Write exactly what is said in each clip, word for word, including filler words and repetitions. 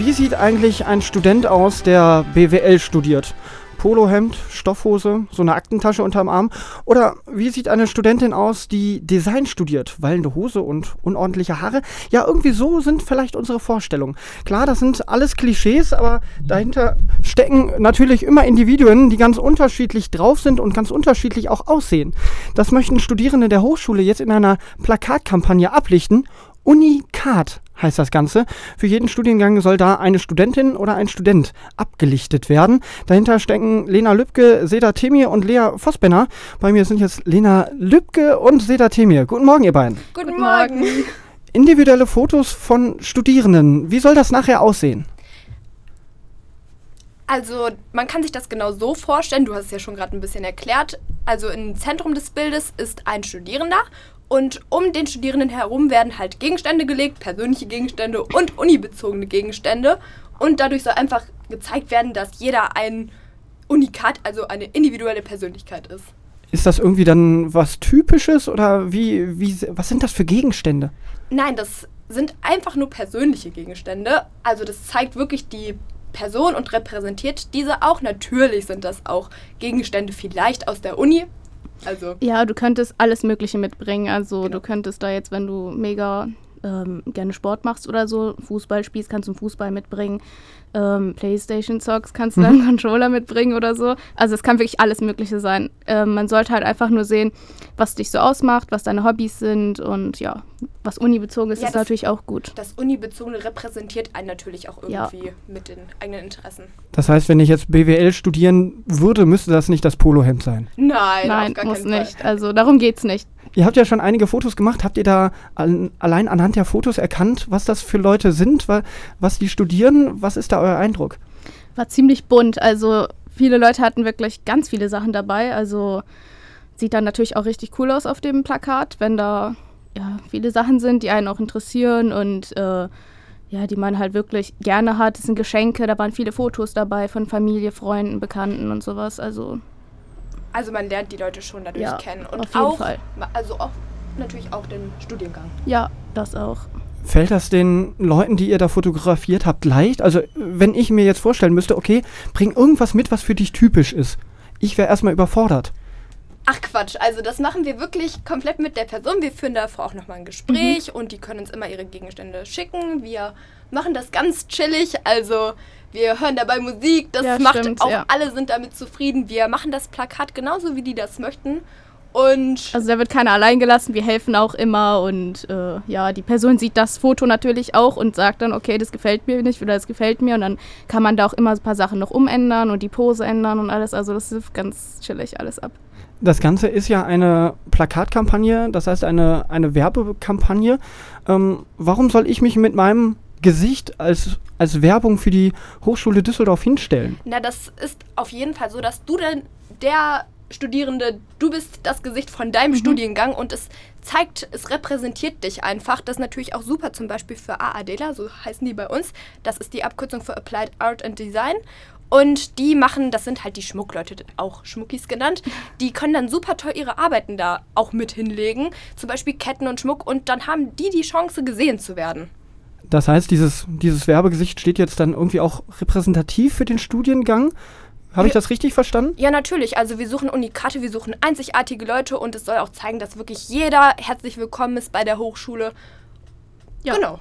wie sieht eigentlich ein Student aus, der B W L studiert? Polohemd, Stoffhose, so eine Aktentasche unterm Arm? Oder wie sieht eine Studentin aus, die Design studiert? Wallende Hose und unordentliche Haare? Ja, irgendwie so sind vielleicht unsere Vorstellungen. Klar, das sind alles Klischees, aber dahinter stecken natürlich immer Individuen, die ganz unterschiedlich drauf sind und ganz unterschiedlich auch aussehen. Das möchten Studierende der Hochschule jetzt in einer Plakatkampagne ablichten. Unikat heißt das Ganze. Für jeden Studiengang soll da eine Studentin oder ein Student abgelichtet werden. Dahinter stecken Lena Lübke, Seda Temir und Lea Vosbenner. Bei mir sind jetzt Lena Lübke und Seda Temir. Guten Morgen, ihr beiden. Guten Morgen. Individuelle Fotos von Studierenden. Wie soll das nachher aussehen? Also man kann sich das genau so vorstellen, du hast es ja schon gerade ein bisschen erklärt. Also im Zentrum des Bildes ist ein Studierender und um den Studierenden herum werden halt Gegenstände gelegt, persönliche Gegenstände und unibezogene Gegenstände. Und dadurch soll einfach gezeigt werden, dass jeder ein Unikat, also eine individuelle Persönlichkeit ist. Ist das irgendwie dann was Typisches oder wie, wie, was sind das für Gegenstände? Nein, das sind einfach nur persönliche Gegenstände. Also das zeigt wirklich die Person und repräsentiert diese auch. Natürlich sind das auch Gegenstände vielleicht aus der Uni. Also ja, du könntest alles Mögliche mitbringen. Also genau. Du könntest da jetzt, wenn du mega ähm, gerne Sport machst oder so, Fußball spielst, kannst du einen Fußball mitbringen. Ähm, Playstation-Songs kannst du dann einen Controller mitbringen oder so. Also es kann wirklich alles Mögliche sein. Ähm, man sollte halt einfach nur sehen, was dich so ausmacht, was deine Hobbys sind und ja, was unibezogen ist, ja, ist das, natürlich auch gut. Das Unibezogene repräsentiert einen natürlich auch irgendwie ja. mit den eigenen Interessen. Das heißt, wenn ich jetzt B W L studieren würde, müsste das nicht das Polohemd sein? Nein, Nein, auf gar muss keinen nicht. Fall. Also darum geht's nicht. Ihr habt ja schon einige Fotos gemacht. Habt ihr da an, allein anhand der Fotos erkannt, was das für Leute sind, wa, was die studieren? Was ist da euer Eindruck? War ziemlich bunt. Also viele Leute hatten wirklich ganz viele Sachen dabei. Also sieht dann natürlich auch richtig cool aus auf dem Plakat, wenn da ja, viele Sachen sind, die einen auch interessieren und äh, ja, die man halt wirklich gerne hat. Das sind Geschenke, da waren viele Fotos dabei von Familie, Freunden, Bekannten und sowas. Also Also man lernt die Leute schon dadurch ja, kennen. Und auf jeden auch, Fall. Also auch natürlich auch den Studiengang. Ja, das auch. Fällt das den Leuten, die ihr da fotografiert habt, leicht? Also wenn ich mir jetzt vorstellen müsste, okay, bring irgendwas mit, was für dich typisch ist. Ich wäre erstmal überfordert. Ach Quatsch, also das machen wir wirklich komplett mit der Person. Wir führen davor auch nochmal ein Gespräch mhm. und die können uns immer ihre Gegenstände schicken. Wir machen das ganz chillig, also wir hören dabei Musik, das ja, macht stimmt, auch, ja. alle sind damit zufrieden. Wir machen das Plakat genauso, wie die das möchten. Und also da wird keiner allein gelassen, wir helfen auch immer und äh, ja, die Person sieht das Foto natürlich auch und sagt dann, okay, das gefällt mir nicht oder das gefällt mir und dann kann man da auch immer ein paar Sachen noch umändern und die Pose ändern und alles, also das ist ganz chillig alles ab. Das Ganze ist ja eine Plakatkampagne, das heißt eine, eine Werbekampagne. Ähm, warum soll ich mich mit meinem Gesicht als, als Werbung für die Hochschule Düsseldorf hinstellen? Na, das ist auf jeden Fall so, dass du dann der Studierende, du bist das Gesicht von deinem mhm. Studiengang und es zeigt, es repräsentiert dich einfach. Das ist natürlich auch super, zum Beispiel für AADela, so heißen die bei uns. Das ist die Abkürzung für Applied Art and Design. Und die machen, das sind halt die Schmuckleute, auch Schmuckis genannt, die können dann super toll ihre Arbeiten da auch mit hinlegen, zum Beispiel Ketten und Schmuck, und dann haben die die Chance, gesehen zu werden. Das heißt, dieses, dieses Werbegesicht steht jetzt dann irgendwie auch repräsentativ für den Studiengang? Habe ich das richtig verstanden? Ja, natürlich. Also wir suchen Unikate, wir suchen einzigartige Leute und es soll auch zeigen, dass wirklich jeder herzlich willkommen ist bei der Hochschule. Ja. Genau.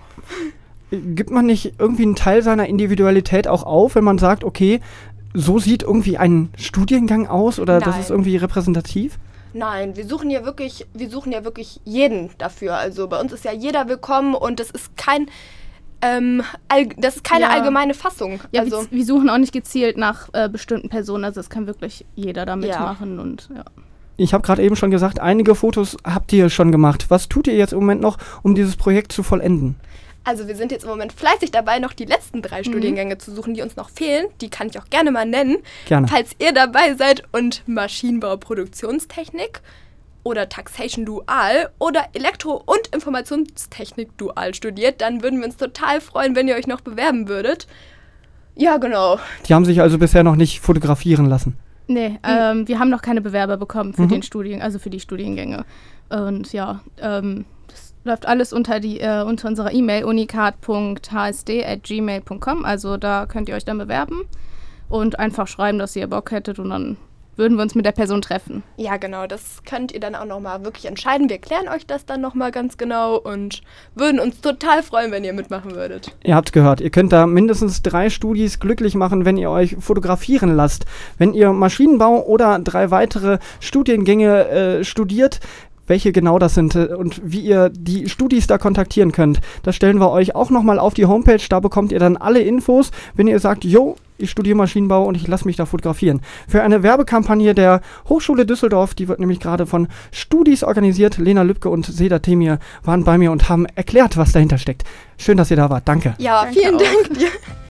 Gibt man nicht irgendwie einen Teil seiner Individualität auch auf, wenn man sagt, okay, so sieht irgendwie ein Studiengang aus oder Nein. das ist irgendwie repräsentativ? Nein, wir suchen ja wirklich, wir suchen ja wirklich jeden dafür. Also bei uns ist ja jeder willkommen und das ist kein Ähm, all, das ist keine ja. allgemeine Fassung. Ja, also, wir, wir suchen auch nicht gezielt nach äh, bestimmten Personen, also es kann wirklich jeder da Ja. mitmachen und ja. Ich habe gerade eben schon gesagt, einige Fotos habt ihr schon gemacht. Was tut ihr jetzt im Moment noch, um dieses Projekt zu vollenden? also wir sind jetzt im Moment fleißig dabei, noch die letzten drei Mhm. Studiengänge zu suchen, die uns noch fehlen. Die kann ich auch gerne mal nennen. Gerne. Falls ihr dabei seid und Maschinenbau, Produktionstechnik oder Taxation Dual oder Elektro- und Informationstechnik Dual studiert, dann würden wir uns total freuen, wenn ihr euch noch bewerben würdet. Ja, genau. Die haben sich also bisher noch nicht fotografieren lassen. Nee, ähm, wir haben noch keine Bewerber bekommen für Mhm. den Studien, also für die Studiengänge. Und ja, ähm, das läuft alles unter, die, äh, unter unserer E-Mail unikat punkt h s d at gmail punkt com. Also da könnt ihr euch dann bewerben und einfach schreiben, dass ihr Bock hättet und dann würden wir uns mit der Person treffen. Ja, genau, das könnt ihr dann auch nochmal wirklich entscheiden. Wir klären euch das dann nochmal ganz genau und würden uns total freuen, wenn ihr mitmachen würdet. Ihr habt gehört, ihr könnt da mindestens drei Studis glücklich machen, wenn ihr euch fotografieren lasst. Wenn ihr Maschinenbau oder drei weitere Studiengänge äh, studiert, welche genau das sind äh, und wie ihr die Studis da kontaktieren könnt, das stellen wir euch auch nochmal auf die Homepage. Da bekommt ihr dann alle Infos, wenn ihr sagt, jo, ich studiere Maschinenbau und ich lasse mich da fotografieren. Für eine Werbekampagne der Hochschule Düsseldorf, die wird nämlich gerade von Studis organisiert. Lena Lübke und Seda Temir waren bei mir und haben erklärt, was dahinter steckt. Schön, dass ihr da wart. Danke. Ja, Danke vielen auch. Dank dir.